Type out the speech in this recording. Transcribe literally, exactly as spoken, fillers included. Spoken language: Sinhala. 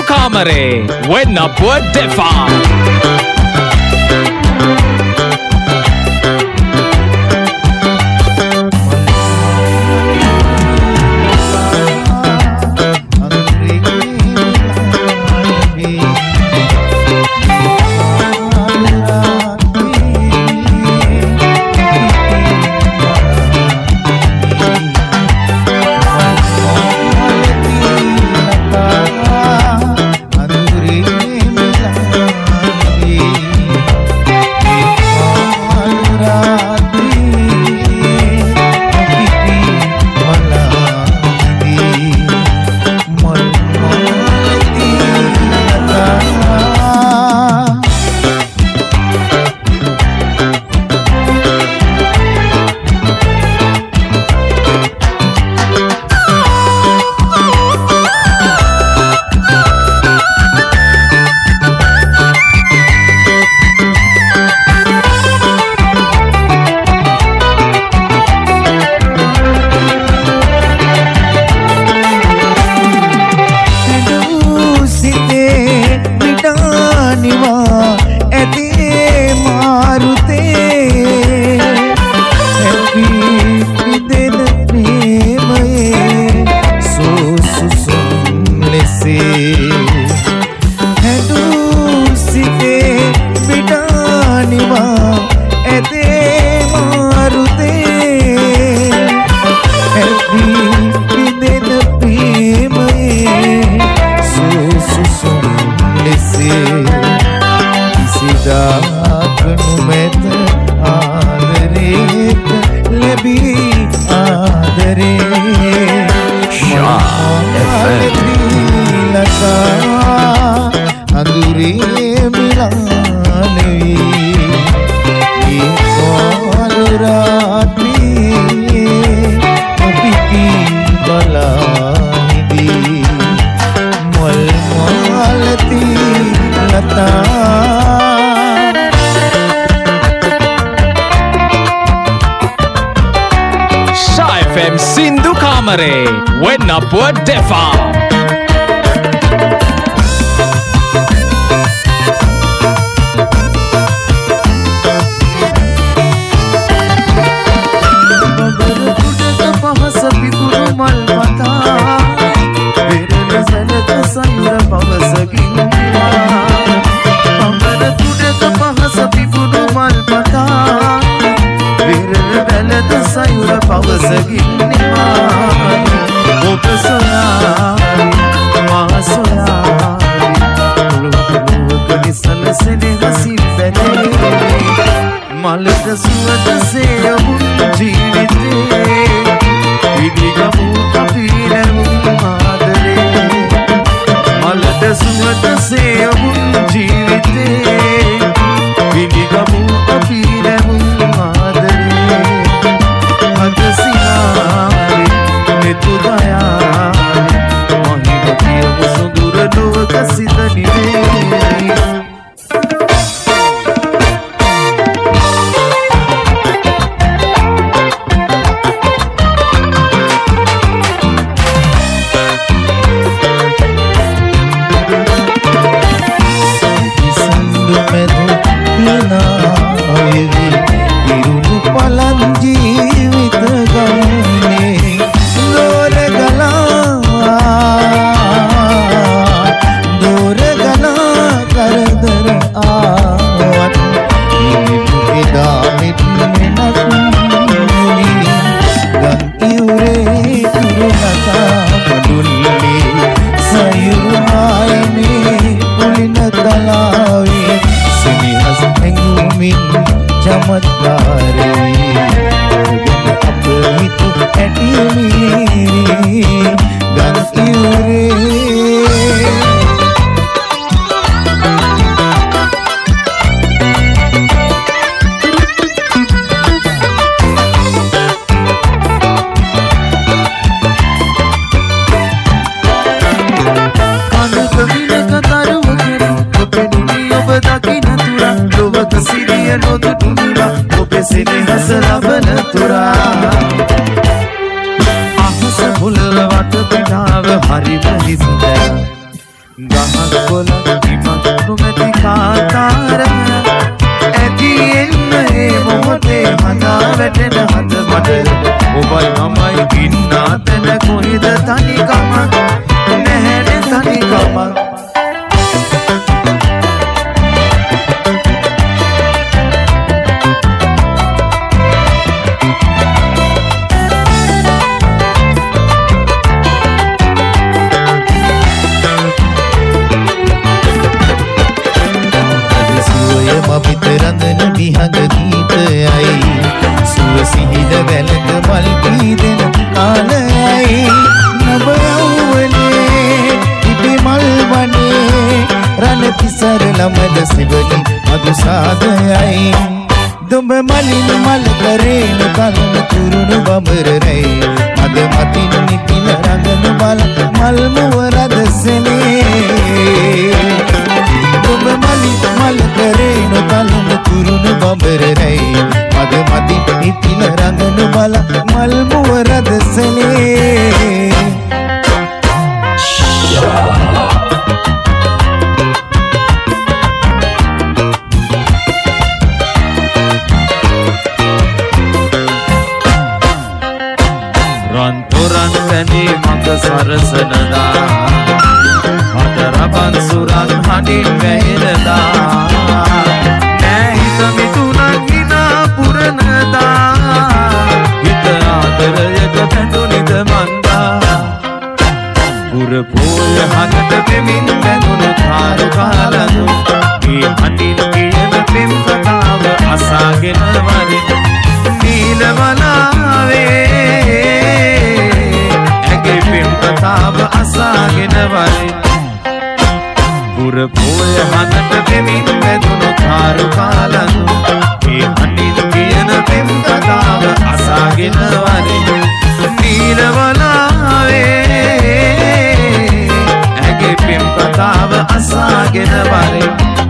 Sindhu Kamare Wennapuwa Defa. Sindhu Kamare Wennapuwa Defa. Hari Mahis කොහෙද තනිකම නැහැනේ තනිකම රඳන විහඟ ගීතයයි සුව සිහින වැලක මල් පීදෙන කාලයයි නව යෞවනේ ඉබි මල් වනේ රණ තිසර ළමද සිවලි මధు සාගයයි දුඹ මලින් මල් කරේන කලන තුරුණු බඹර රැයි මද මතින් නිතින රඟන බල මල් මුව රදසනේ දුඹ මලින් මල් කරේන කලන තුරුණු බඹර රැයි මද මතින් නිතින රඟන බල මල් මුව රදසනේ මඟ සරසනදා හතරබන් සුරන් හඬින් වැහෙනදා නෑ හිත මිතුනන් හිනා පුරනදා හිත ආදරයක පැඳුනිද මන්දා පුර පෝය හනට පෙමින් පැඳුන කාරු කාලනු ඒ හඬින් කියන පෙම් කතාව අසාගෙන වරින් නීලවලාවේ කතාව අසාගෙන වරින් පුර පෝය හනට පෙමින් පැදුණු කාරු කාලනු ඒ හඬින් කියන පෙම් කතාව අසාගෙන වරින් නීලවලාවේ ඇගේ පෙම් කතාව අසාගෙන වරින්